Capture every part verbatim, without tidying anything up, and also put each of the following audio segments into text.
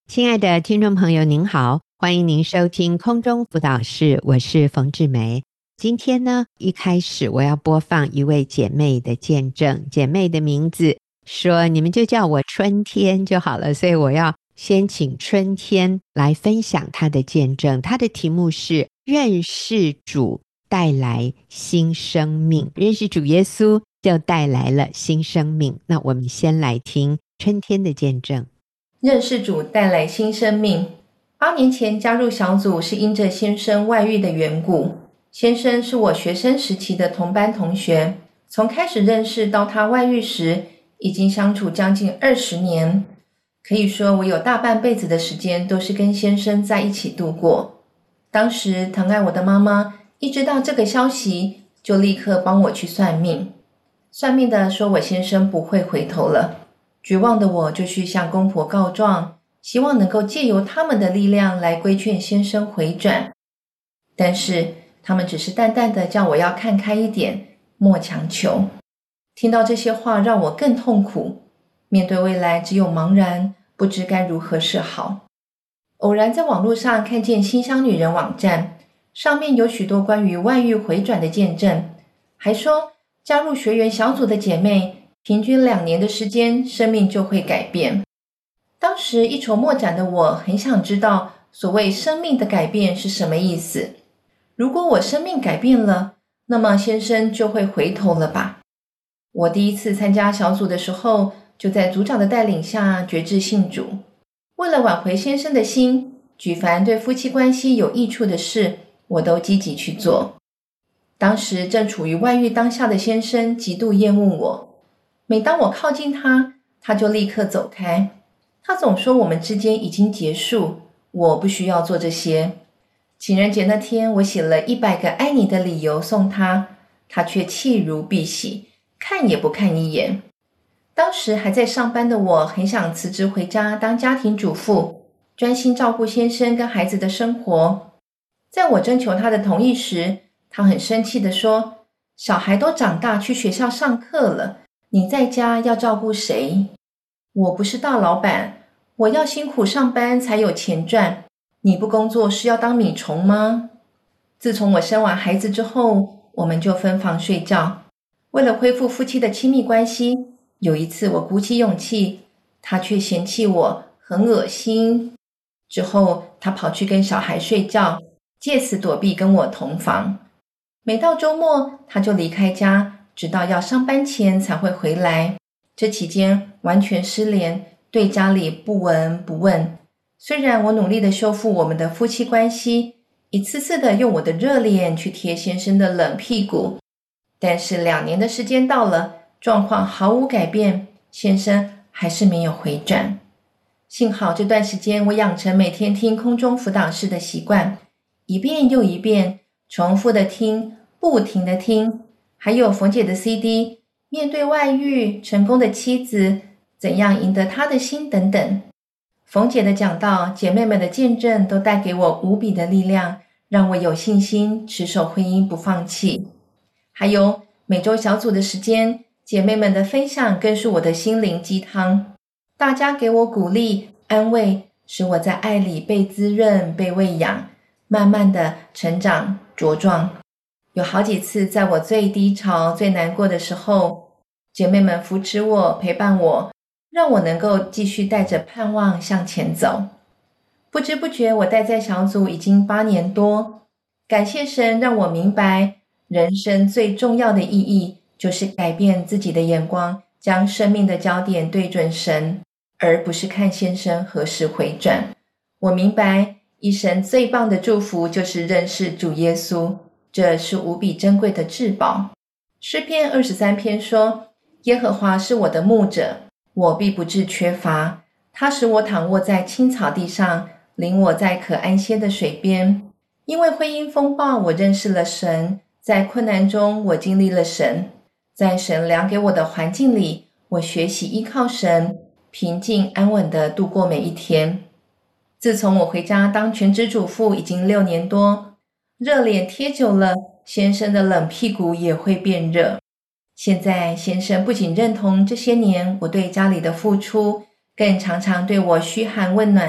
亲爱的听众朋友您好，欢迎您收听空中辅导室，我是冯志梅。今天呢，一开始我要播放一位姐妹的见证，姐妹的名字说你们就叫我春天就好了，所以我要先请春天来分享她的见证。她的题目是认识主带来新生命，认识主耶稣就带来了新生命。那我们先来听春天的见证。 认识主带来新生命。八年前加入小组是因着先生外遇的缘故。先生是我学生时期的同班同学，从开始认识到他外遇时，已经相处将近二十年。可以说我有大半辈子的时间都是跟先生在一起度过。当时疼爱我的妈妈一知道这个消息，就立刻帮我去算命。算命的说我先生不会回头了。绝望的我就去向公婆告状，希望能够借由他们的力量来规劝先生回转。但是他们只是淡淡的叫我要看开一点，莫强求。听到这些话让我更痛苦，面对未来只有茫然，不知该如何是好。偶然在网络上看见馨香女人网站，上面有许多关于外遇回转的见证，还说加入学员小组的姐妹平均两年的时间，生命就会改变。当时一筹莫展的我很想知道所谓生命的改变是什么意思。如果我生命改变了，那么先生就会回头了吧？我第一次参加小组的时候，就在组长的带领下决志信主。为了挽回先生的心，举凡对夫妻关系有益处的事，我都积极去做。当时正处于外遇当下的先生极度厌恶我，每当我靠近他，他就立刻走开。他总说我们之间已经结束，我不需要做这些。情人节那天，我写了一百个爱你的理由送他，他却弃如敝屣，看也不看一眼。当时还在上班的我，很想辞职回家当家庭主妇，专心照顾先生跟孩子的生活。在我征求他的同意时，他很生气地说，小孩都长大去学校上课了，你在家要照顾谁？我不是大老板，我要辛苦上班才有钱赚，你不工作是要当米虫吗？自从我生完孩子之后，我们就分房睡觉。为了恢复夫妻的亲密关系，有一次我鼓起勇气，他却嫌弃我很恶心。之后他跑去跟小孩睡觉，借此躲避跟我同房。每到周末，他就离开家，直到要上班前才会回来。这期间完全失联，对家里不闻不问。虽然我努力地修复我们的夫妻关系，一次次地用我的热脸去贴先生的冷屁股，但是两年的时间到了，状况毫无改变，先生还是没有回转。幸好这段时间我养成每天听空中辅导室的习惯，一遍又一遍重复的听，不停的听，还有冯姐的 C D， 面对外遇，成功的妻子，怎样赢得她的心等等。冯姐的讲道，姐妹们的见证都带给我无比的力量，让我有信心持守婚姻不放弃。还有每周小组的时间，姐妹们的分享更是我的心灵鸡汤，大家给我鼓励安慰，使我在爱里被滋润被喂养，慢慢的成长茁壮。有好几次在我最低潮最难过的时候，姐妹们扶持我陪伴我，让我能够继续带着盼望向前走。不知不觉我待在小组已经八年多，感谢神让我明白人生最重要的意义就是改变自己的眼光，将生命的焦点对准神，而不是看先生何时回转。我明白一生最棒的祝福就是认识主耶稣，这是无比珍贵的至宝。诗篇二十三篇说，耶和华是我的牧者，我必不致缺乏。他使我躺卧在青草地上，领我在可安歇的水边。因为婚姻风暴，我认识了神，在困难中我经历了神，在神量给我的环境里，我学习依靠神，平静安稳地度过每一天。自从我回家当全职主妇已经六年多，热脸贴久了，先生的冷屁股也会变热。现在先生不仅认同这些年我对家里的付出，更常常对我嘘寒问暖，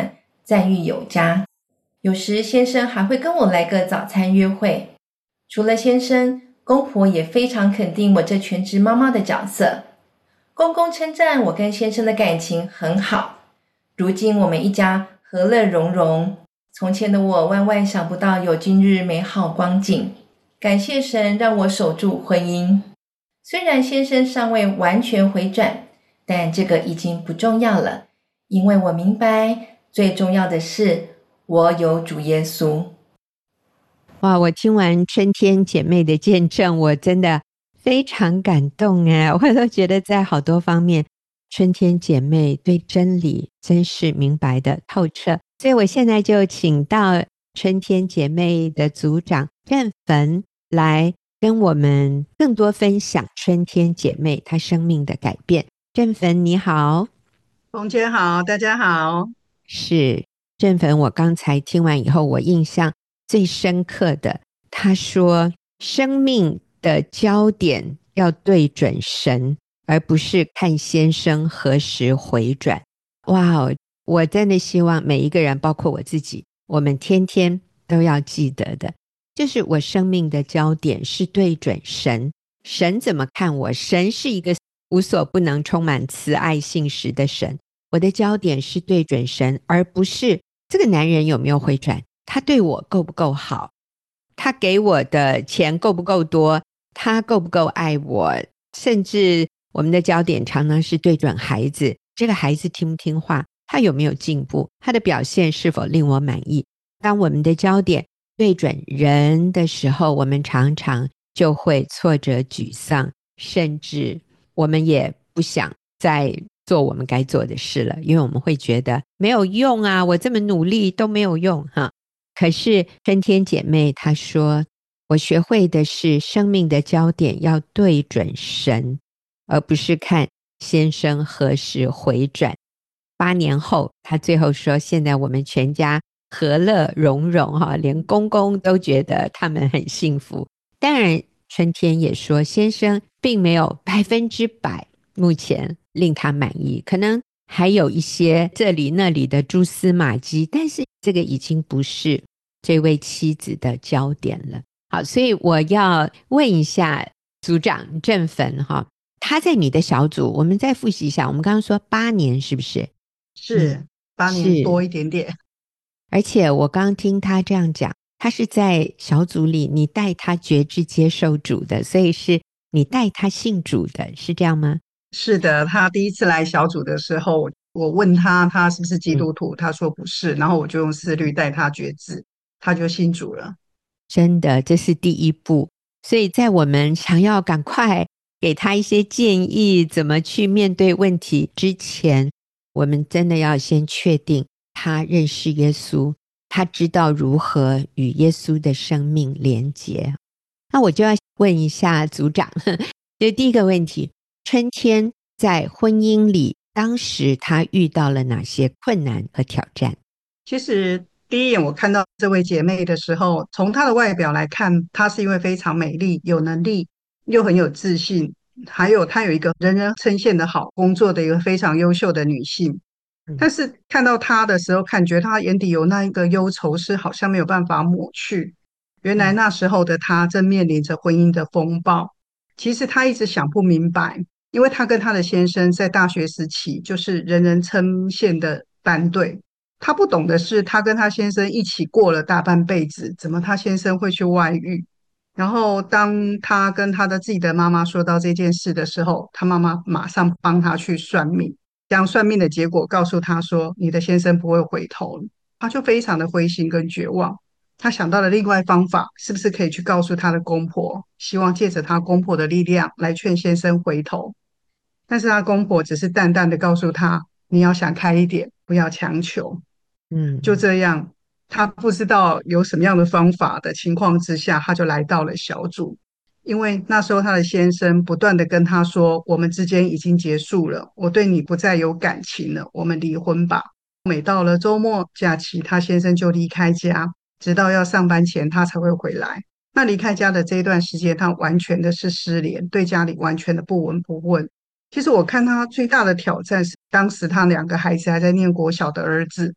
赞誉有加。有时先生还会跟我来个早餐约会。除了先生，公婆也非常肯定我这全职妈妈的角色。公公称赞我跟先生的感情很好，如今我们一家和乐融融。从前的我万万想不到有今日美好光景，感谢神让我守住婚姻。虽然先生尚未完全回转，但这个已经不重要了，因为我明白最重要的是我有主耶稣。 哇，我听完春天姐妹的见证，我真的非常感动耶，我都觉得在好多方面春天姐妹对真理真是明白的透彻。所以我现在就请到春天姐妹的组长郑焚来跟我们更多分享春天姐妹她生命的改变。郑焚你好。 冯姐好，大家好。 是郑焚，我刚才听完以后，我印象最深刻的，他说生命的焦点要对准神，而不是看先生何时回转。哇哦，我真的希望每一个人，包括我自己，我们天天都要记得的，就是我生命的焦点是对准神。神怎么看我？神是一个无所不能、充满慈爱信实的神。我的焦点是对准神，而不是这个男人有没有回转，他对我够不够好，他给我的钱够不够多，他够不够爱我。甚至我们的焦点常常是对准孩子，这个孩子听不听话，他有没有进步，他的表现是否令我满意。当我们的焦点对准人的时候，我们常常就会挫折沮丧，甚至我们也不想再做我们该做的事了，因为我们会觉得没有用啊，我这么努力都没有用哈。可是春天姐妹她说，我学会的是生命的焦点要对准神，而不是看先生何时回转。八年后她最后说，现在我们全家和乐融融哈，连公公都觉得他们很幸福。当然春天也说，先生并没有百分之百目前令他满意，可能还有一些这里那里的蛛丝马迹，但是这个已经不是这位妻子的焦点了。好，所以我要问一下组长郑焚哈，他在你的小组，我们再复习一下，我们刚刚说八年是不是？ 是、 嗯、 八年多一点点。 而且我刚听他这样讲，他是在小组里你带他觉知接受主的，所以是你带他信主的，是这样吗？ 是的，他第一次来小组的时候，我问他他是不是基督徒、嗯、他说不是，然后我就用思虑带他觉知，他就信主了。 真的，这是第一步。所以在我们想要赶快给他一些建议怎么去面对问题之前，我们真的要先确定他认识耶稣，他知道如何与耶稣的生命连结。那我就要问一下组长，就第一个问题，春天在婚姻里当时他遇到了哪些困难和挑战？ 其实第一眼我看到这位姐妹的时候，从她的外表来看，她是一位非常美丽、有能力又很有自信，还有她有一个人人称羡的好工作的一个非常优秀的女性。但是看到她的时候，感觉她眼底有那一个忧愁是好像没有办法抹去。原来那时候的她正面临着婚姻的风暴，其实她一直想不明白，因为她跟她的先生在大学时期就是人人称羡的班对。她不懂的是，她跟她先生一起过了大半辈子，怎么她先生会去外遇？然后当她跟她的自己的妈妈说到这件事的时候，她妈妈马上帮她去算命，将算命的结果告诉她说，你的先生不会回头。她就非常的灰心跟绝望。她想到了另外方法，是不是可以去告诉她的公婆，希望借着她公婆的力量来劝先生回头。但是她公婆只是淡淡的告诉她，你要想开一点，不要强求。 嗯， 就这样，她不知道有什么样的方法的情况之下，她就来到了小组。因为那时候她的先生不断的跟她说，我们之间已经结束了，我对你不再有感情了，我们离婚吧。每到了周末假期，她先生就离开家，直到要上班前他才会回来。那离开家的这一段时间，他完全的是失联，对家里完全的不闻不问。其实我看他最大的挑战是，当时他两个孩子还在念国小的儿子，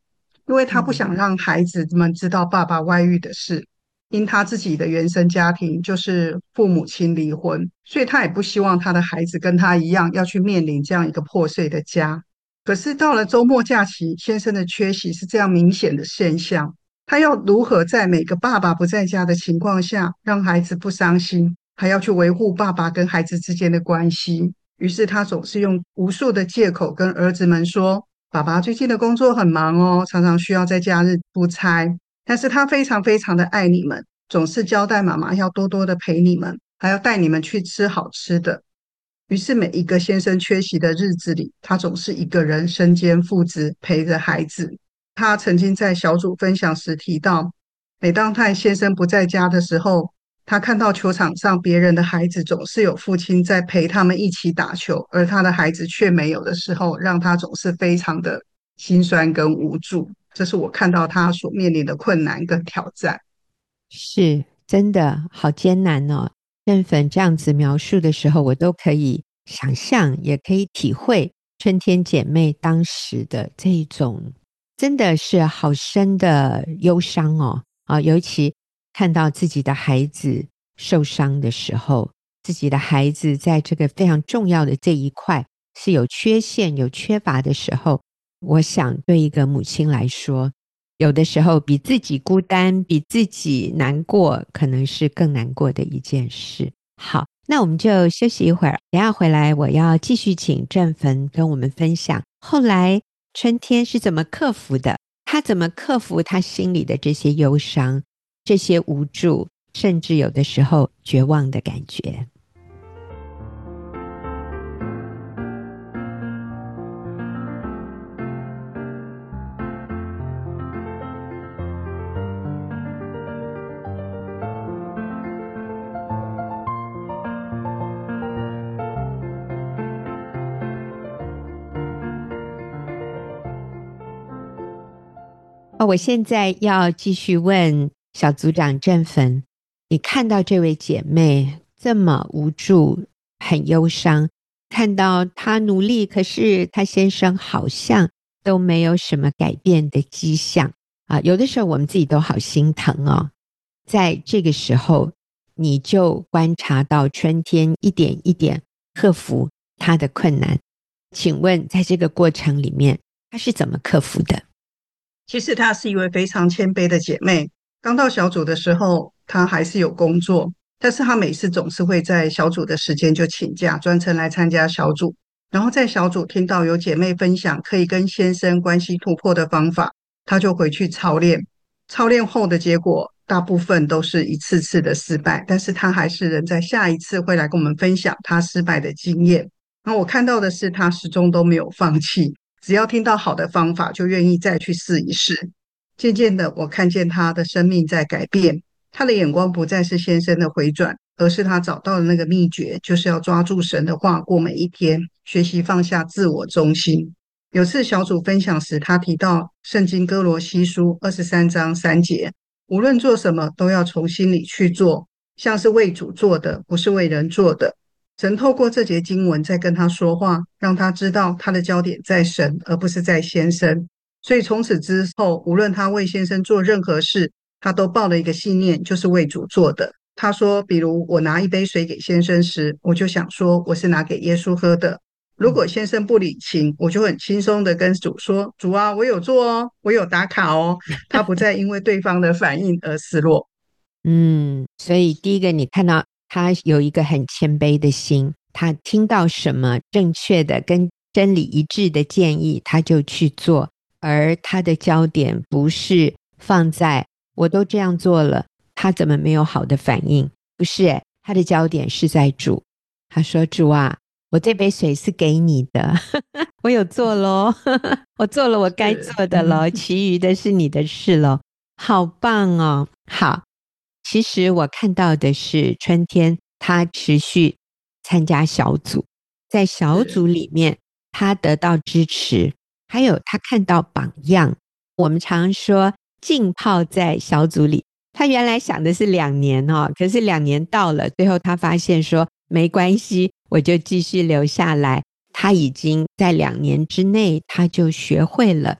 因为他不想让孩子们知道爸爸外遇的事。因他自己的原生家庭就是父母亲离婚，所以他也不希望他的孩子跟他一样要去面临这样一个破碎的家。可是到了周末假期，先生的缺席是这样明显的现象，他要如何在每个爸爸不在家的情况下让孩子不伤心，还要去维护爸爸跟孩子之间的关系。于是他总是用无数的借口跟儿子们说，爸爸最近的工作很忙哦，常常需要在假日出差，但是他非常非常的爱你们，总是交代妈妈要多多的陪你们，还要带你们去吃好吃的。于是每一个先生缺席的日子里，他总是一个人身兼父职陪着孩子。他曾经在小组分享时提到，每当他先生不在家的时候，他看到球场上别人的孩子总是有父亲在陪他们一起打球，而他的孩子却没有的时候，让他总是非常的心酸跟无助。这是我看到他所面临的困难跟挑战。 是真的好艰难哦。正粉这样子描述的时候，我都可以想象，也可以体会春天姐妹当时的这种真的是好深的忧伤哦。啊，尤其看到自己的孩子受伤的时候，自己的孩子在这个非常重要的这一块是有缺陷有缺乏的时候，我想对一个母亲来说，有的时候比自己孤单比自己难过可能是更难过的一件事。好，那我们就休息一会儿，等一下回来我要继续请正芬跟我们分享后来春天是怎么克服的，他怎么克服他心里的这些忧伤，这些无助，甚至有的时候绝望的感觉。哦，我现在要继续问小组长正芬，你看到这位姐妹这么无助很忧伤，看到她努力，可是她先生好像都没有什么改变的迹象啊，有的时候我们自己都好心疼哦。在这个时候你就观察到春天一点一点克服她的困难，请问在这个过程里面她是怎么克服的？ 其实她是一位非常谦卑的姐妹，刚到小组的时候她还是有工作，但是她每次总是会在小组的时间就请假，专程来参加小组，然后在小组听到有姐妹分享可以跟先生关系突破的方法，她就回去操练。操练后的结果大部分都是一次次的失败，但是她还是能在下一次会来跟我们分享她失败的经验。然后我看到的是她始终都没有放弃，只要听到好的方法就愿意再去试一试。渐渐的我看见她的生命在改变，她的眼光不再是先生的回转，而是她找到了那个秘诀，就是要抓住神的话过每一天，学习放下自我中心。有次小组分享时，她提到圣经哥罗西书二十三章三节，无论做什么都要从心里去做，像是为主做的，不是为人做的。神透过这节经文在跟他说话，让他知道他的焦点在神，而不是在先生。所以从此之后，无论他为先生做任何事，他都抱了一个信念，就是为主做的。他说，比如我拿一杯水给先生时，我就想说我是拿给耶稣喝的。如果先生不领情，我就很轻松的跟主说，主啊，我有做哦，我有打卡哦。他不再因为对方的反应而失落。 嗯，所以第一个你看到他有一个很谦卑的心，他听到什么正确的跟真理一致的建议他就去做，而他的焦点不是放在我都这样做了他怎么没有好的反应，不是耶，他的焦点是在主。他说，主啊，我这杯水是给你的我有做咯我做了我该做的咯，其余的是你的事咯。好棒哦。好，其实我看到的是春天他持续参加小组，在小组里面他得到支持，还有他看到榜样。我们常说浸泡在小组里，他原来想的是两年哦，可是两年到了，最后他发现说没关系，我就继续留下来。他已经在两年之内他就学会了，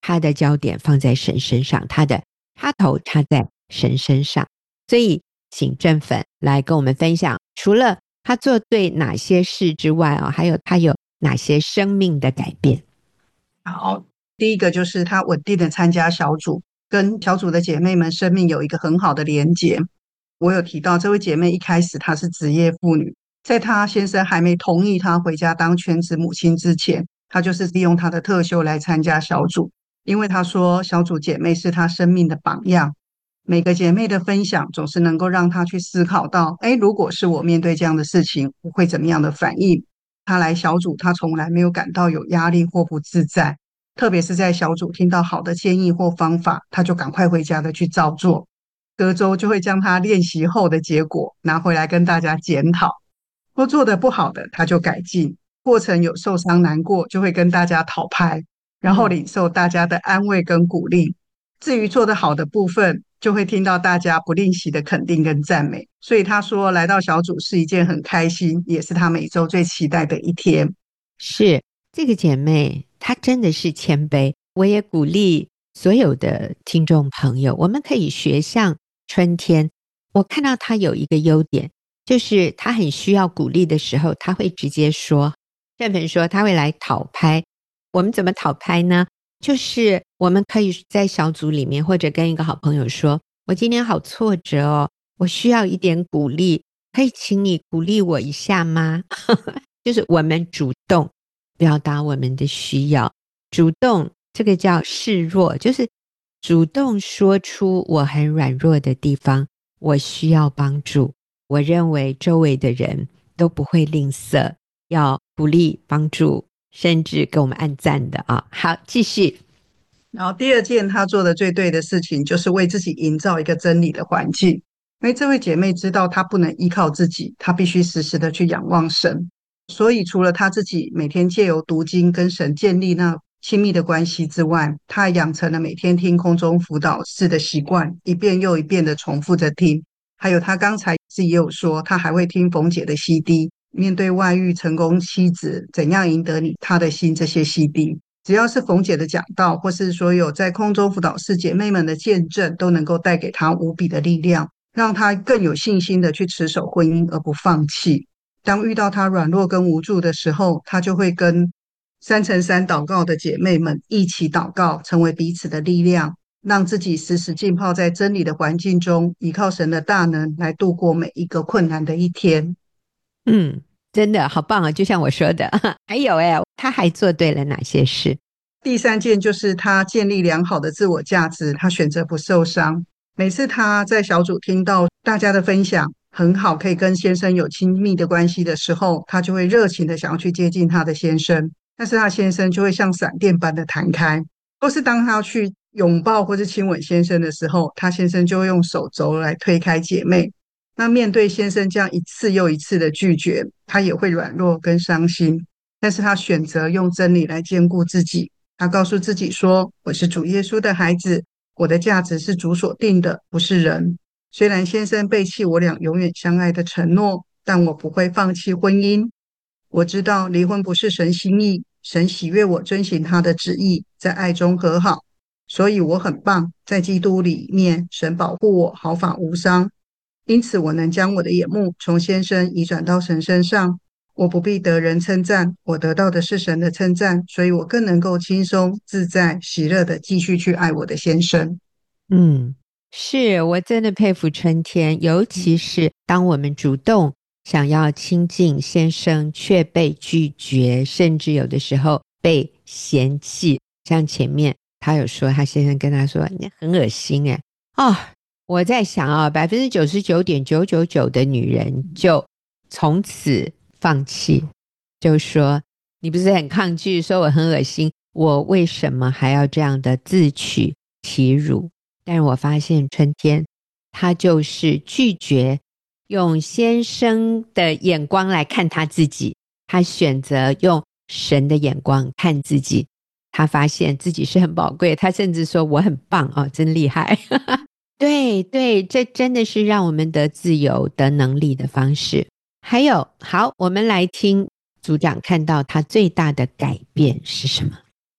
他的焦点放在神身上，他的插头插在神身上。所以请正粉来跟我们分享，除了他做对哪些事之外、哦、还有他有哪些生命的改变。 好，第一个就是他稳定的参加小组，跟小组的姐妹们生命有一个很好的连结。我有提到这位姐妹一开始她是职业妇女，在她先生还没同意她回家当全职母亲之前，她就是利用她的特休来参加小组，因为她说小组姐妹是她生命的榜样，每个姐妹的分享总是能够让她去思考到，诶，如果是我面对这样的事情，我会怎么样的反应。她来小组，她从来没有感到有压力或不自在，特别是在小组听到好的建议或方法，她就赶快回家的去照做，隔周就会将她练习后的结果拿回来跟大家检讨，或做得不好的她就改进，过程有受伤难过就会跟大家讨拍，然后领受大家的安慰跟鼓励。至于做得好的部分，就会听到大家不吝惜的肯定跟赞美。所以他说来到小组是一件很开心，也是他每周最期待的一天。 是，这个姐妹她真的是谦卑，我也鼓励所有的听众朋友，我们可以学像春天。我看到她有一个优点，就是她很需要鼓励的时候，她会直接说，正粉说她会来讨拍。我们怎么讨拍呢？就是我们可以在小组里面，或者跟一个好朋友说，我今天好挫折哦，我需要一点鼓励，可以请你鼓励我一下吗？就是我们主动表达我们的需要，主动，这个叫示弱，就是主动说出我很软弱的地方，我需要帮助。我认为周围的人都不会吝啬要鼓励帮助，甚至给我们按赞的啊。好，继续。 然后第二件他做的最对的事情，就是为自己营造一个真理的环境。因为这位姐妹知道她不能依靠自己，她必须时时的去仰望神。所以除了她自己每天借由读经跟神建立那亲密的关系之外，她还养成了每天听空中辅导室的习惯，一遍又一遍的重复着听。还有她刚才自己也有说，她还会听冯姐的 C D， 面对外遇成功妻子怎样赢得你她的心，这些 C D只要是冯姐的讲道，或是所有在空中辅导室姐妹们的见证，都能够带给她无比的力量，让她更有信心的去持守婚姻而不放弃。当遇到她软弱跟无助的时候，她就会跟三乘三祷告的姐妹们一起祷告，成为彼此的力量，让自己时时浸泡在真理的环境中，依靠神的大能来度过每一个困难的一天。 嗯，真的好棒啊！就像我说的，还有哎，他还做对了哪些事？ 第三件就是他建立良好的自我价值，他选择不受伤。每次他在小组听到大家的分享很好，可以跟先生有亲密的关系的时候，他就会热情的想要去接近他的先生，但是他先生就会像闪电般的弹开。或是当他要去拥抱或是亲吻先生的时候，他先生就会用手肘来推开姐妹。那面对先生这样一次又一次的拒绝，他也会软弱跟伤心，但是他选择用真理来兼顾自己。他告诉自己说，我是主耶稣的孩子，我的价值是主所定的，不是人。虽然先生背弃我俩永远相爱的承诺，但我不会放弃婚姻。我知道离婚不是神心意，神喜悦我遵行他的旨意，在爱中和好。所以我很棒，在基督里面，神保护我毫发无伤。因此我能将我的眼目从先生移转到神身上，我不必得人称赞，我得到的是神的称赞，所以我更能够轻松自在喜乐的继续去爱我的先生。 嗯，是，我真的佩服春天，尤其是当我们主动想要亲近先生却被拒绝，甚至有的时候被嫌弃，像前面他有说他先生跟他说你很恶心耶哦，我在想啊， 百分之九十九点九九九 的女人就从此放弃，就说你不是很抗拒，说我很恶心，我为什么还要这样的自取其辱？但是我发现春天他就是拒绝用先生的眼光来看他自己，他选择用神的眼光看自己，他发现自己是很宝贵，他甚至说我很棒哦，真厉害对对，这真的是让我们得自由得能力的方式。还有，好，我们来听组长看到他最大的改变是什么？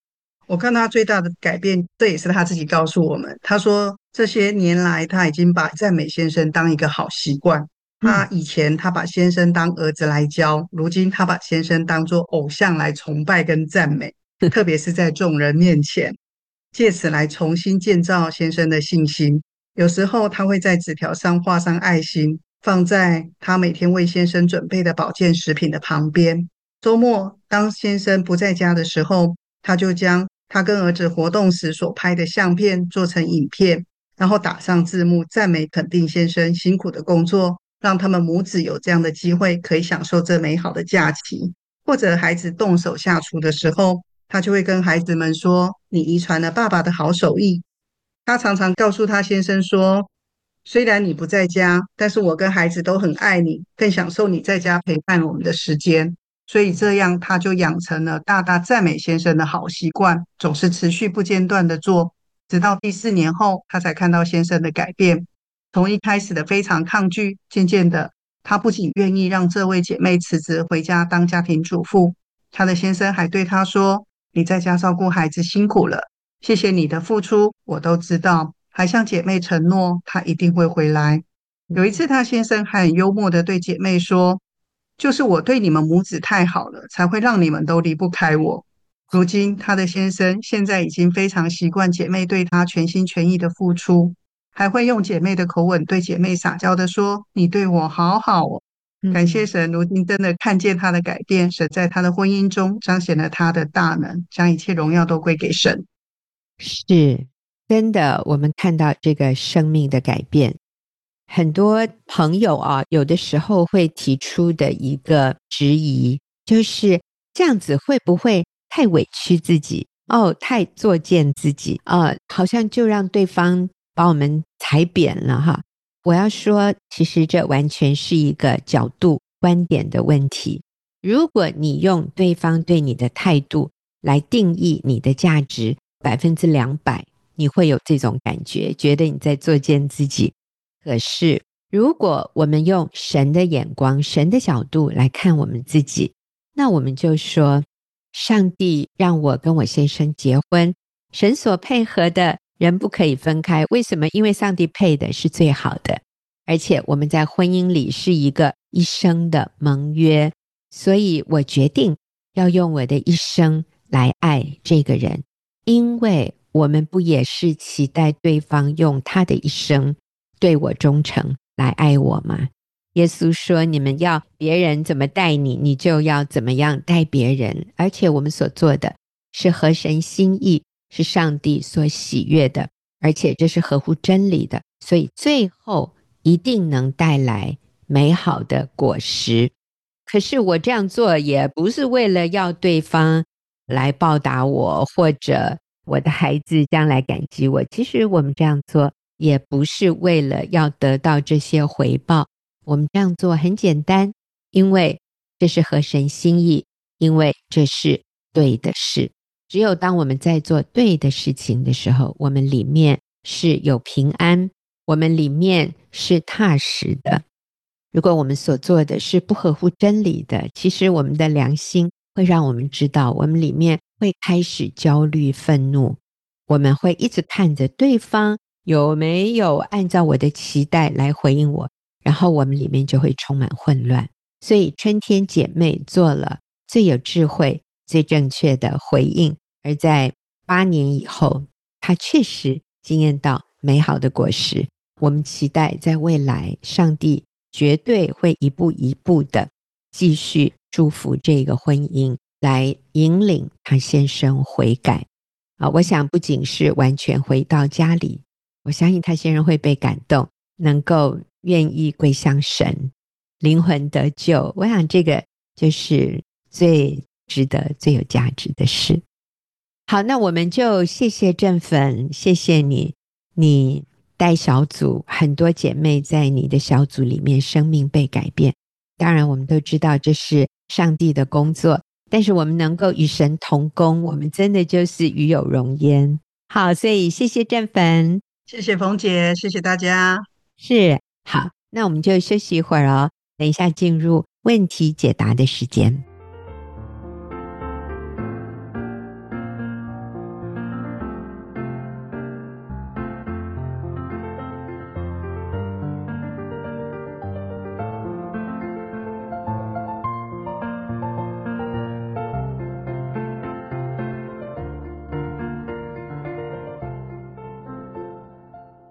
我看他最大的改变，这也是他自己告诉我们。他说，这些年来他已经把赞美先生当一个好习惯。他嗯， 以前他把先生当儿子来教，如今他把先生当作偶像来崇拜跟赞美，特别是在众人面前，借此来重新建造先生的信心。有时候他会在纸条上画上爱心，放在他每天为先生准备的保健食品的旁边。周末，当先生不在家的时候，他就将他跟儿子活动时所拍的相片做成影片，然后打上字幕，赞美肯定先生辛苦的工作，让他们母子有这样的机会可以享受这美好的假期。或者孩子动手下厨的时候，他就会跟孩子们说：“你遗传了爸爸的好手艺。”他常常告诉他先生说：“虽然你不在家，但是我跟孩子都很爱你，更享受你在家陪伴我们的时间。”所以这样他就养成了大大赞美先生的好习惯，总是持续不间断的做，直到第四年后，他才看到先生的改变。从一开始的非常抗拒，渐渐的，他不仅愿意让这位姐妹辞职回家当家庭主妇，他的先生还对她说：“你在家照顾孩子辛苦了，谢谢你的付出，我都知道。”还向姐妹承诺，他一定会回来。有一次，他先生还很幽默的对姐妹说：“就是我对你们母子太好了，才会让你们都离不开我。”如今，他的先生现在已经非常习惯姐妹对他全心全意的付出，还会用姐妹的口吻对姐妹撒娇的说：“你对我好好哦。”感谢嗯， 神，如今真的看见他的改变，神在他的婚姻中彰显了他的大能，将一切荣耀都归给神。 是真的，我们看到这个生命的改变。很多朋友啊，有的时候会提出的一个质疑，就是这样子会不会太委屈自己哦，太作践自己啊，好像就让对方把我们踩扁了哈。我要说，其实这完全是一个角度观点的问题。如果你用对方对你的态度来定义你的价值百分之两百，你会有这种感觉，觉得你在作践自己。可是，如果我们用神的眼光、神的角度来看我们自己，那我们就说，上帝让我跟我先生结婚，神所配合的人不可以分开。为什么？因为上帝配的是最好的，而且我们在婚姻里是一个一生的盟约，所以我决定要用我的一生来爱这个人，因为我们不也是期待对方用他的一生对我忠诚来爱我吗？耶稣说，你们要别人怎么待你，你就要怎么样待别人。而且我们所做的是合神心意，是上帝所喜悦的，而且这是合乎真理的，所以最后一定能带来美好的果实。可是我这样做也不是为了要对方来报答我，或者我的孩子将来感激我。其实我们这样做也不是为了要得到这些回报，我们这样做很简单，因为这是合神心意，因为这是对的事。只有当我们在做对的事情的时候，我们里面是有平安，我们里面是踏实的。如果我们所做的是不合乎真理的，其实我们的良心会让我们知道，我们里面会开始焦虑、愤怒，我们会一直看着对方有没有按照我的期待来回应我，然后我们里面就会充满混乱。所以春天姐妹做了最有智慧、最正确的回应，而在八年以后，她确实经验到美好的果实。我们期待在未来，上帝绝对会一步一步的继续祝福这个婚姻，来引领他先生悔改啊！我想不仅是完全回到家里，我相信他先生会被感动，能够愿意归向神，灵魂得救。我想这个就是最值得、最有价值的事。好，那我们就谢谢正粉，谢谢你，你带小组，很多姐妹在你的小组里面生命被改变。当然我们都知道这是上帝的工作，但是我们能够与神同工，我们真的就是与有荣焉。好，所以谢谢正粉。 谢谢冯姐，谢谢大家。 是，好，那我们就休息一会儿哦，等一下进入问题解答的时间。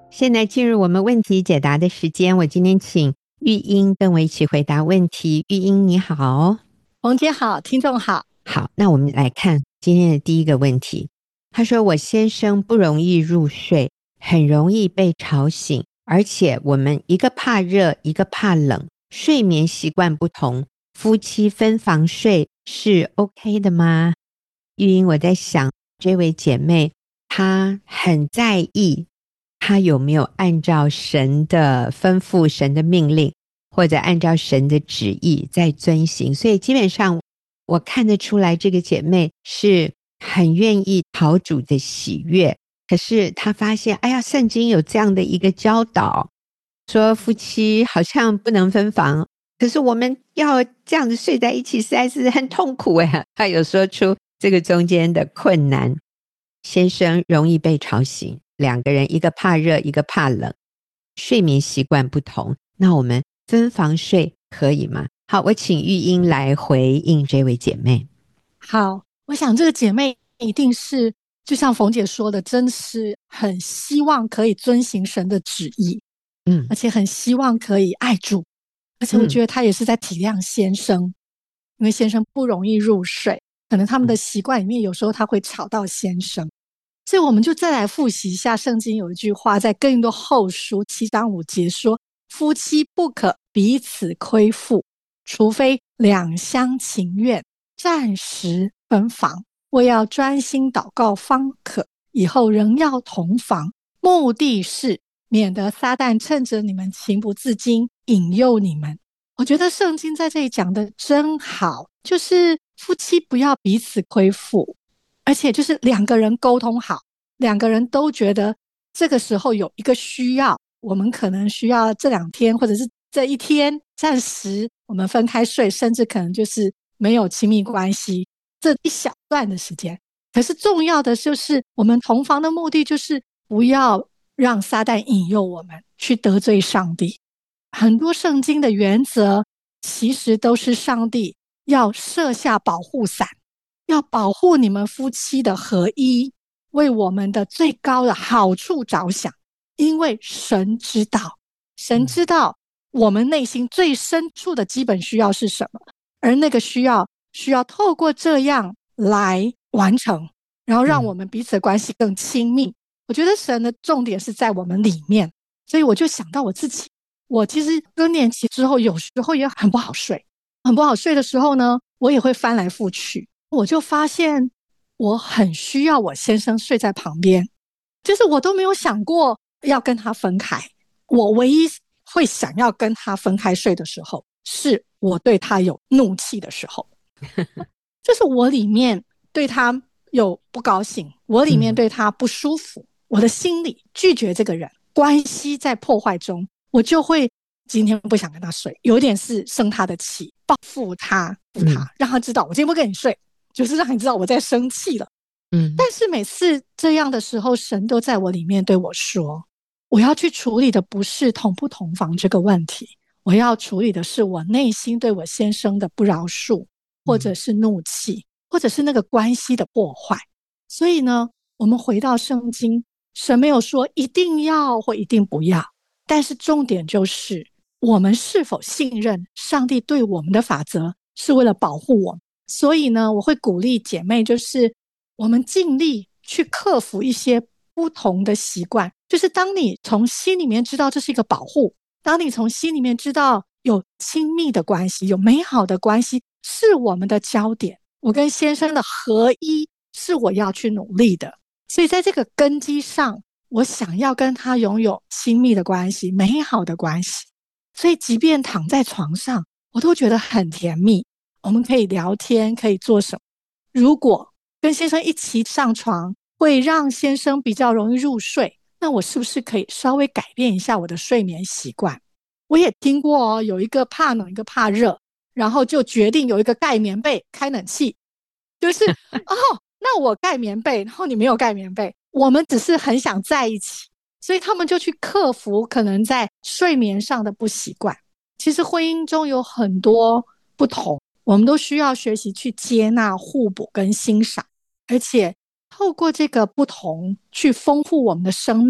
现在进入我们问题解答的时间，我今天请玉英跟我一起回答问题。玉英你好。 冯姐好，听众好。 好，那我们来看今天的第一个问题。他说我先生不容易入睡，很容易被吵醒，而且我们一个怕热一个怕冷，睡眠习惯不同，夫妻分房睡是 OK 的吗？玉英，我在想这位姐妹她很在意她有没有按照神的吩咐，神的命令，或者按照神的旨意在遵行，所以基本上我看得出来这个姐妹是很愿意讨主的喜悦。可是她发现哎呀，圣经有这样的一个教导，说夫妻好像不能分房，可是我们要这样子睡在一起实在是很痛苦耶。她有说出这个中间的困难，先生容易被吵醒，两个人一个怕热一个怕冷，睡眠习惯不同，那我们分房睡可以吗？好，我请玉英来回应这位姐妹。 好，我想这个姐妹一定是就像冯姐说的，真是很希望可以遵行神的旨意， 嗯， 而且很希望可以爱主，而且我觉得她也是在体谅先生，嗯、因为先生不容易入睡，可能他们的习惯里面有时候他会吵到先生，所以我们就再来复习一下圣经有一句话，在哥林多后书七章五节说，夫妻不可彼此亏负，除非两厢情愿，暂时分房，为要专心祷告方可，以后仍要同房，目的是免得撒旦趁着你们情不自禁引诱你们。我觉得圣经在这里讲的真好，就是夫妻不要彼此亏负，而且就是两个人沟通好，两个人都觉得这个时候有一个需要，我们可能需要这两天或者是这一天暂时我们分开睡，甚至可能就是没有亲密关系这一小段的时间。可是重要的就是我们同房的目的就是不要让撒旦引诱我们去得罪上帝。很多圣经的原则其实都是上帝要设下保护伞，要保护你们夫妻的合一，为我们的最高的好处着想。因为神知道，神知道我们内心最深处的基本需要是什么，而那个需要需要透过这样来完成，然后让我们彼此的关系更亲密。我觉得神的重点是在我们里面，所以我就想到我自己，我其实更年期之后有时候也很不好睡，很不好睡的时候呢，我也会翻来覆去，我就发现我很需要我先生睡在旁边，就是我都没有想过要跟他分开，我唯一会想要跟他分开睡的时候，是我对他有怒气的时候就是我里面对他有不高兴，我里面对他不舒服、嗯、我的心里拒绝这个人，关系在破坏中，我就会今天不想跟他睡，有点是生他的气，报复他，复他、嗯、让他知道我今天不跟你睡，就是让你知道我在生气了。嗯，但是每次这样的时候，神都在我里面对我说，我要去处理的不是同不同房这个问题，我要处理的是我内心对我先生的不饶恕，或者是怒气、嗯、或者是那个关系的破坏。所以呢，我们回到圣经，神没有说一定要或一定不要，但是重点就是我们是否信任上帝对我们的法则是为了保护我们。所以呢，我会鼓励姐妹，就是我们尽力去克服一些不同的习惯，就是当你从心里面知道这是一个保护，当你从心里面知道有亲密的关系，有美好的关系是我们的焦点，我跟先生的合一是我要去努力的。所以在这个根基上，我想要跟他拥有亲密的关系，美好的关系，所以即便躺在床上我都觉得很甜蜜，我们可以聊天，可以做什么。如果跟先生一起上床会让先生比较容易入睡，那我是不是可以稍微改变一下我的睡眠习惯？我也听过哦，有一个怕冷一个怕热，然后就决定有一个盖棉被开冷气，就是哦，那我盖棉被，然后你没有盖棉被，我们只是很想在一起，所以他们就去克服可能在睡眠上的不习惯。其实婚姻中有很多不同，我们都需要学习去接纳、互补跟欣赏，而且透过这个不同去丰富我们的生命，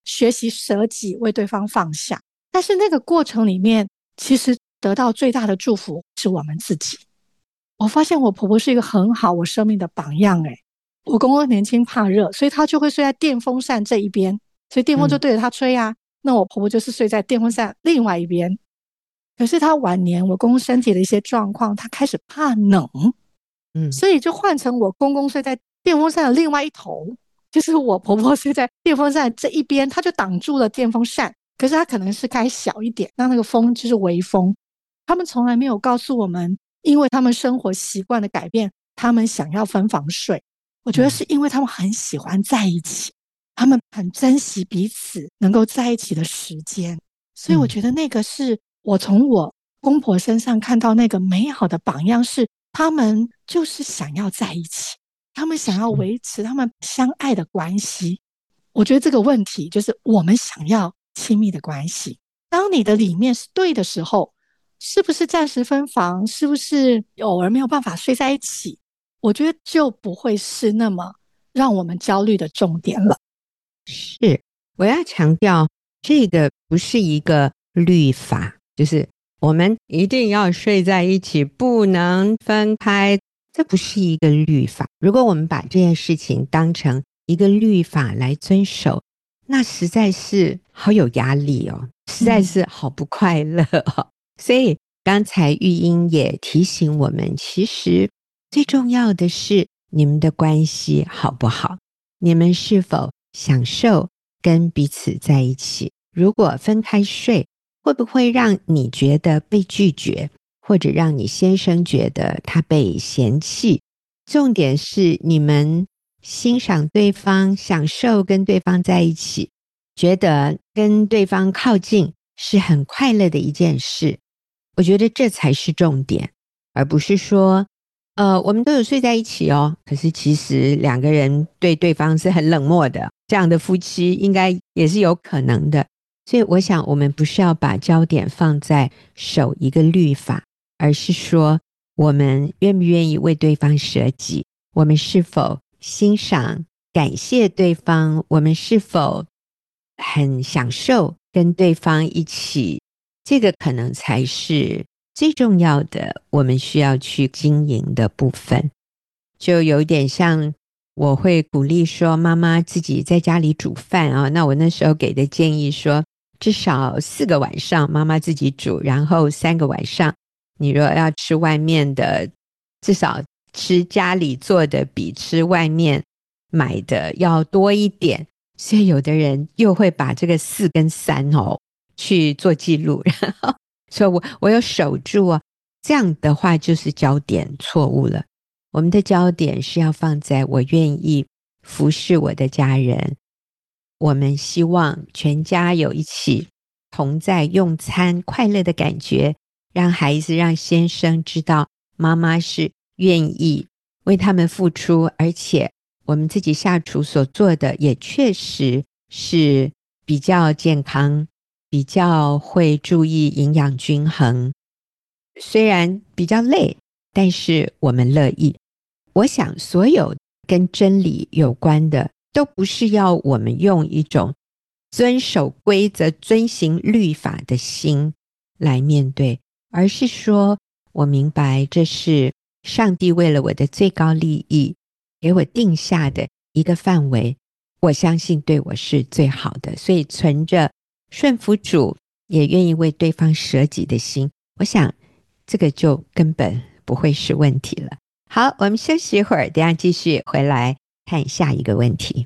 学习舍己，为对方放下。但是那个过程里面，其实得到最大的祝福是我们自己。我发现我婆婆是一个很好我生命的榜样诶，我公公年轻怕热，所以他就会睡在电风扇这一边，所以电风就对着他吹啊、嗯、那我婆婆就是睡在电风扇另外一边。可是他晚年我公公身体的一些状况，他开始怕冷，嗯，所以就换成我公公睡在电风扇的另外一头，就是我婆婆睡在电风扇这一边，他就挡住了电风扇，可是他可能是开小一点，让那个风就是微风。他们从来没有告诉我们，因为他们生活习惯的改变，他们想要分房睡。我觉得是因为他们很喜欢在一起、嗯、他们很珍惜彼此能够在一起的时间。所以我觉得那个是我从我公婆身上看到那个美好的榜样，是他们就是想要在一起，他们想要维持他们相爱的关系。我觉得这个问题就是我们想要亲密的关系，当你的理念是对的时候，是不是暂时分房，是不是偶尔没有办法睡在一起，我觉得就不会是那么让我们焦虑的重点了。 是，我要强调，这个不是一个律法，就是我们一定要睡在一起，不能分开，这不是一个律法。如果我们把这件事情当成一个律法来遵守，那实在是好有压力哦，实在是好不快乐哦。所以刚才玉英也提醒我们，其实最重要的是你们的关系好不好，你们是否享受跟彼此在一起。如果分开睡，会不会让你觉得被拒绝，或者让你先生觉得他被嫌弃？重点是你们欣赏对方，享受跟对方在一起，觉得跟对方靠近是很快乐的一件事。我觉得这才是重点，而不是说呃，我们都有睡在一起哦，可是其实两个人对对方是很冷漠的，这样的夫妻应该也是有可能的。所以我想我们不是要把焦点放在守一个律法，而是说我们愿不愿意为对方舍己，我们是否欣赏感谢对方，我们是否很享受跟对方一起，这个可能才是最重要的，我们需要去经营的部分。就有点像我会鼓励说妈妈自己在家里煮饭啊，那我那时候给的建议说至少四个晚上妈妈自己煮，然后三个晚上你如果要吃外面的，至少吃家里做的比吃外面买的要多一点。所以有的人又会把这个四跟三哦去做记录，然后说我我有守住啊，这样的话就是焦点错误了。我们的焦点是要放在我愿意服侍我的家人，我们希望全家有一起同在用餐快乐的感觉，让孩子让先生知道妈妈是愿意为他们付出，而且我们自己下厨所做的也确实是比较健康，比较会注意营养均衡，虽然比较累，但是我们乐意。我想所有跟真理有关的都不是要我们用一种遵守规则遵行律法的心来面对，而是说我明白这是上帝为了我的最高利益给我定下的一个范围，我相信对我是最好的，所以存着顺服主也愿意为对方舍己的心，我想这个就根本不会是问题了。好，我们休息一会儿，等一下继续回来看下一个问题。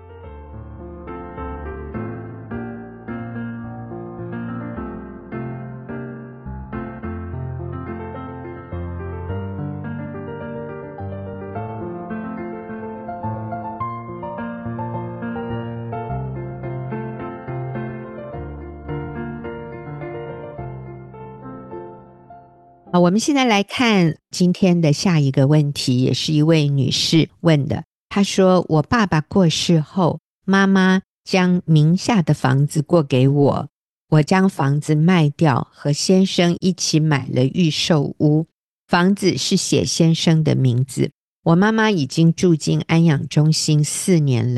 我们现在来看今天的下一个问题，也是一位女士问的。她说我爸爸过世后，妈妈将名下的房子过给我，我将房子卖掉，和先生一起买了预售屋，房子是写先生的名字。我妈妈已经住进安养中心四年了，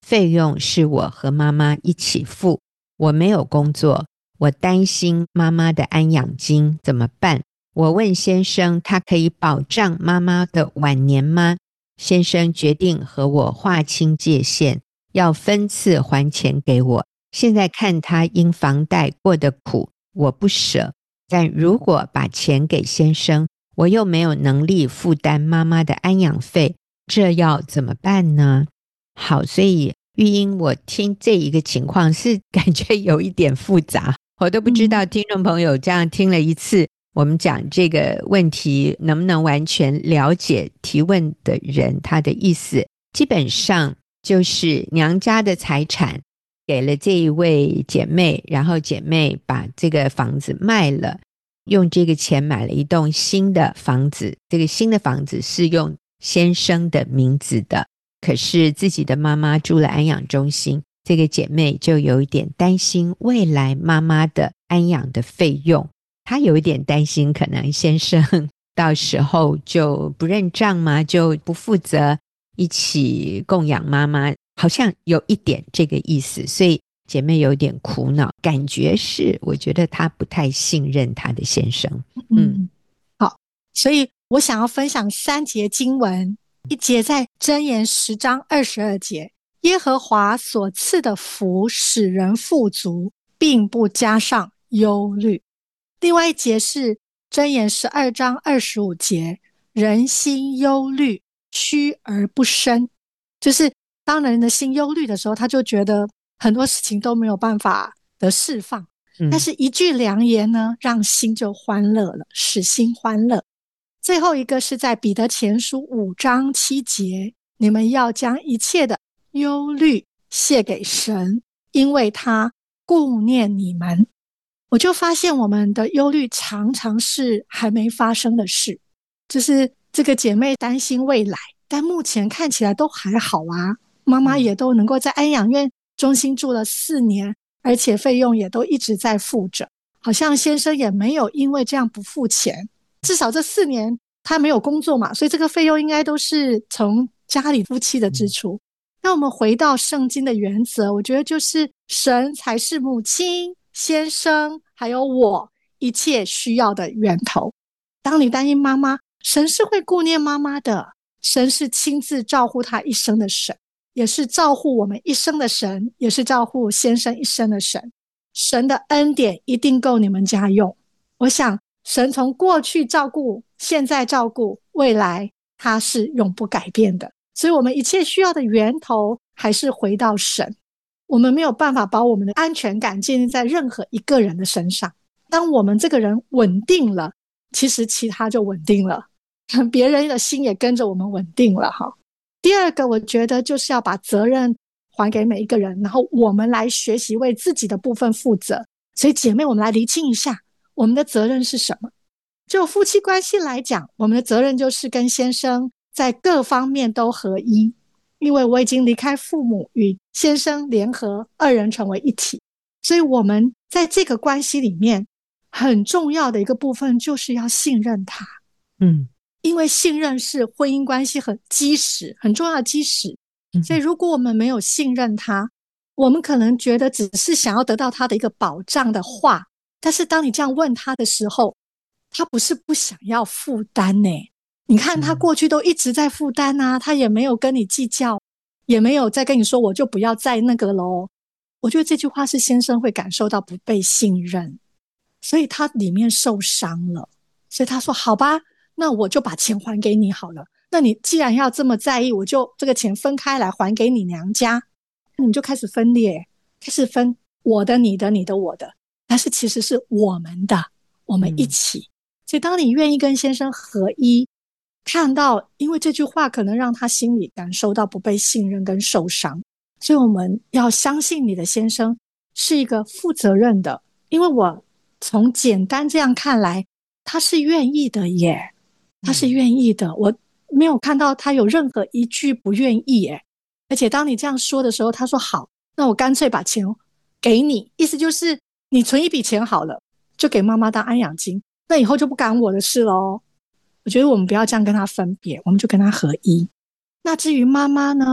费用是我和妈妈一起付，我没有工作，我担心妈妈的安养金怎么办？我问先生，他可以保障妈妈的晚年吗？先生决定和我划清界限，要分次还钱给我。现在看他因房贷过得苦，我不舍，但如果把钱给先生，我又没有能力负担妈妈的安养费，这要怎么办呢？好，所以玉英，我听这一个情况是感觉有一点复杂，我都不知道听众朋友这样听了一次，我们讲这个问题能不能完全了解提问的人他的意思。基本上就是娘家的财产给了这一位姐妹，然后姐妹把这个房子卖了，用这个钱买了一栋新的房子，这个新的房子是用先生的名字的，可是自己的妈妈住了安养中心，这个姐妹就有一点担心未来妈妈的安养的费用，她有一点担心可能先生到时候就不认账嘛，就不负责一起供养妈妈，好像有一点这个意思，所以姐妹有点苦恼，感觉是我觉得她不太信任她的先生。 嗯，好，所以我想要分享三节经文，一节在箴言十章二十二节，耶和华所赐的福使人富足，并不加上忧虑。另外一节是箴言十二章二十五节，人心忧虑，屈而不伸，就是当人的心忧虑的时候，他就觉得很多事情都没有办法的释放、嗯、但是一句良言呢，让心就欢乐了，使心欢乐。最后一个是在彼得前书五章七节，你们要将一切的忧虑卸给神，因为他顾念你们。我就发现我们的忧虑常常是还没发生的事，就是这个姐妹担心未来，但目前看起来都还好啊，妈妈也都能够在安养院中心住了四年，而且费用也都一直在付着，好像先生也没有因为这样不付钱，至少这四年他没有工作嘛，所以这个费用应该都是从家里夫妻的支出。那我们回到圣经的原则，我觉得就是神才是母亲、先生还有我一切需要的源头。当你担心妈妈，神是会顾念妈妈的，神是亲自照顾她一生的神，也是照顾我们一生的神，也是照顾先生一生的神。神的恩典一定够你们家用。我想神从过去照顾，现在照顾，未来他是永不改变的，所以我们一切需要的源头还是回到神。我们没有办法把我们的安全感建立在任何一个人的身上，当我们这个人稳定了，其实其他就稳定了，别人的心也跟着我们稳定了哈。第二个我觉得就是要把责任还给每一个人，然后我们来学习为自己的部分负责。所以姐妹，我们来厘清一下我们的责任是什么。就夫妻关系来讲，我们的责任就是跟先生在各方面都合一，因为我已经离开父母，与先生联合，二人成为一体，所以我们在这个关系里面很重要的一个部分就是要信任他。嗯，因为信任是婚姻关系很基石，很重要的基石。所以如果我们没有信任他，我们可能觉得只是想要得到他的一个保障的话，但是当你这样问他的时候，他不是不想要负担呢。你看他过去都一直在负担啊，他也没有跟你计较，也没有再跟你说我就不要再那个咯。我觉得这句话是先生会感受到不被信任，所以他里面受伤了，所以他说好吧，那我就把钱还给你好了，那你既然要这么在意，我就这个钱分开来还给你娘家。你们就开始分裂，开始分我的你的你的我的，但是其实是我们的，我们一起、嗯、所以当你愿意跟先生合一，看到因为这句话可能让他心里感受到不被信任跟受伤，所以我们要相信你的先生是一个负责任的，因为我从简单这样看来他是愿意的耶，他是愿意的、嗯、我没有看到他有任何一句不愿意耶。而且当你这样说的时候，他说好，那我干脆把钱给你，意思就是你存一笔钱好了，就给妈妈当安养金，那以后就不干我的事咯。我觉得我们不要这样跟他分别，我们就跟他合一。那至于妈妈呢，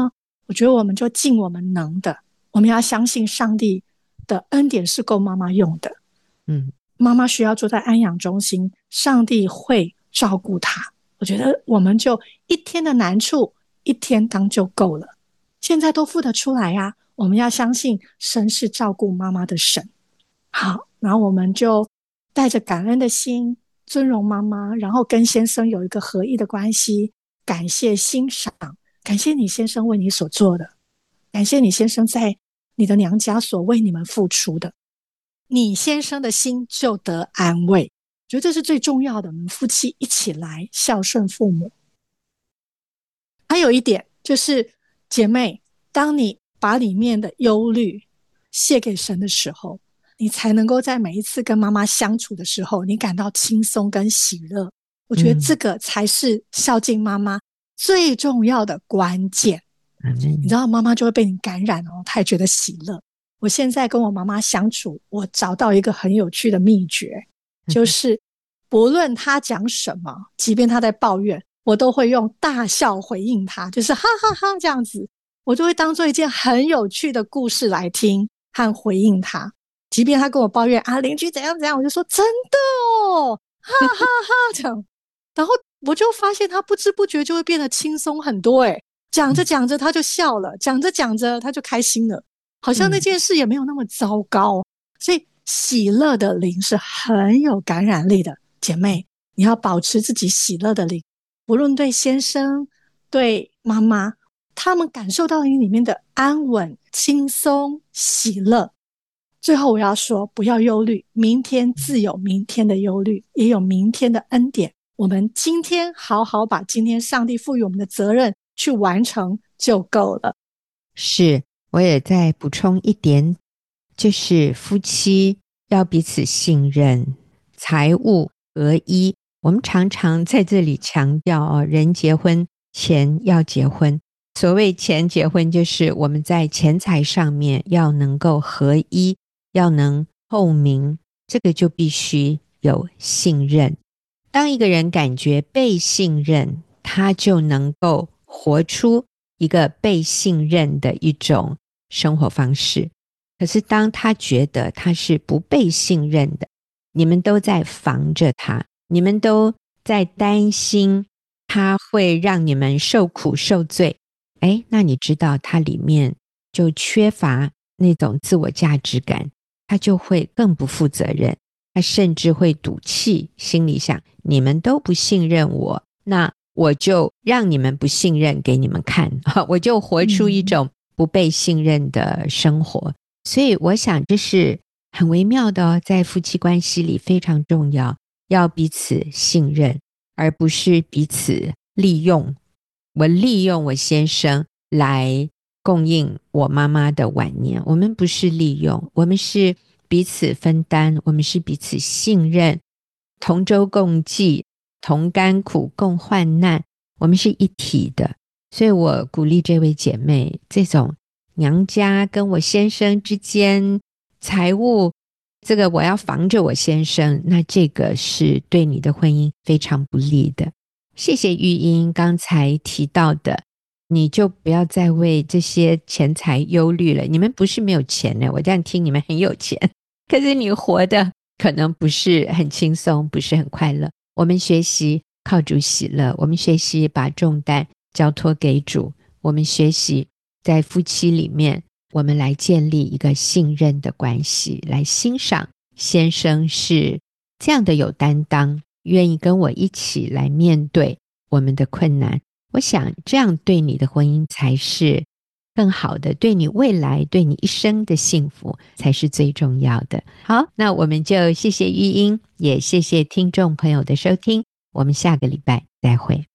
我觉得我们就尽我们能的，我们要相信上帝的恩典是够妈妈用的。 嗯， 妈妈需要住在安养中心，上帝会照顾她。我觉得我们就一天的难处一天当就够了，现在都付得出来啊。我们要相信神是照顾妈妈的神。好，然后我们就带着感恩的心尊荣妈妈，然后跟先生有一个合一的关系，感谢欣赏，感谢你先生为你所做的，感谢你先生在你的娘家所为你们付出的，你先生的心就得安慰。我觉得这是最重要的，我们夫妻一起来孝顺父母。还有一点就是姐妹，当你把里面的忧虑卸给神的时候，你才能够在每一次跟妈妈相处的时候，你感到轻松跟喜乐。我觉得这个才是孝敬妈妈最重要的关键。 嗯， 你知道妈妈就会被你感染哦，她也觉得喜乐。我现在跟我妈妈相处，我找到一个很有趣的秘诀，就是不论她讲什么，即便她在抱怨，我都会用大笑回应她，就是哈哈哈这样子，我就会当做一件很有趣的故事来听和回应她。即便她跟我抱怨啊邻居怎样怎样，我就说真的哦，哈哈哈这样，然后我就发现她不知不觉就会变得轻松很多。诶讲着讲着她就笑了，讲着讲着她就开心了，好像那件事也没有那么糟糕。所以喜乐的灵是很有感染力的。姐妹，你要保持自己喜乐的灵，不论对先生对妈妈，他们感受到你里面的安稳轻松喜乐。最后我要说，不要忧虑，明天自有明天的忧虑，也有明天的恩典。我们今天好好把今天上帝赋予我们的责任去完成就够了。 是，我也再补充一点，就是夫妻要彼此信任，财务合一。我们常常在这里强调哦，人结婚前要结婚。所谓前结婚，就是我们在钱财上面要能够合一，要能透明，这个就必须有信任。当一个人感觉被信任，他就能够活出一个被信任的一种生活方式。可是当他觉得他是不被信任的，你们都在防着他，你们都在担心他会让你们受苦受罪，诶，那你知道他里面就缺乏那种自我价值感，他就会更不负责任，他甚至会赌气，心里想你们都不信任我，那我就让你们不信任给你们看，我就活出一种不被信任的生活。嗯，所以我想这是很微妙的哦，在夫妻关系里非常重要，要彼此信任，而不是彼此利用。我利用我先生来供应我妈妈的晚年，我们不是利用，我们是彼此分担，我们是彼此信任，同舟共济，同甘苦共患难，我们是一体的。所以我鼓励这位姐妹，这种娘家跟我先生之间财务，这个我要防着我先生，那这个是对你的婚姻非常不利的。谢谢玉英刚才提到的，你就不要再为这些钱财忧虑了。你们不是没有钱呢，我这样听你们很有钱，可是你活的可能不是很轻松，不是很快乐。我们学习靠主喜乐，我们学习把重担交托给主，我们学习在夫妻里面，我们来建立一个信任的关系，来欣赏先生是这样的有担当，愿意跟我一起来面对我们的困难。我想这样对你的婚姻才是更好的，对你未来对你一生的幸福才是最重要的。好，那我们就谢谢玉英，也谢谢听众朋友的收听，我们下个礼拜再会。